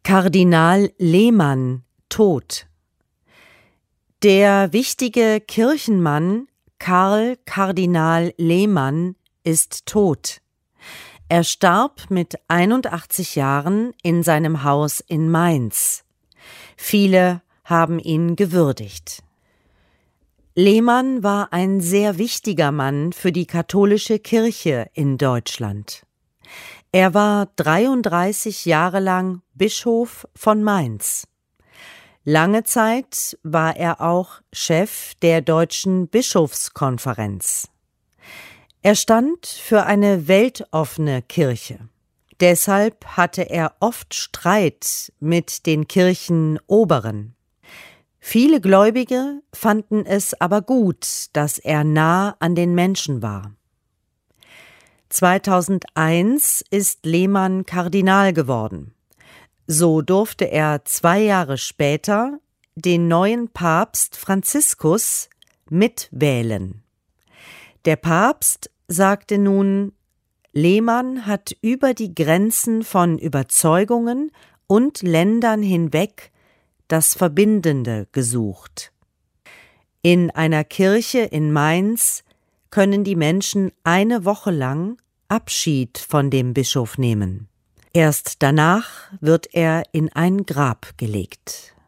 Kardinal Lehmann tot. Der wichtige Kirchenmann Karl Kardinal Lehmann ist tot. Er starb mit 81 Jahren in seinem Haus in Mainz. Viele haben ihn gewürdigt. Lehmann war ein sehr wichtiger Mann für die katholische Kirche in Deutschland. Er war 33 Jahre lang Bischof von Mainz. Lange Zeit war er auch Chef der Deutschen Bischofskonferenz. Er stand für eine weltoffene Kirche. Deshalb hatte er oft Streit mit den Kirchenoberen. Viele Gläubige fanden es aber gut, dass er nah an den Menschen war. 2001 ist Lehmann Kardinal geworden. So durfte er 2 Jahre später den neuen Papst Franziskus mitwählen. Der Papst sagte nun, Lehmann hat über die Grenzen von Überzeugungen und Ländern hinweg das Verbindende gesucht. In einer Kirche in Mainz können die Menschen eine Woche lang Abschied von dem Bischof nehmen. Erst danach wird er in ein Grab gelegt.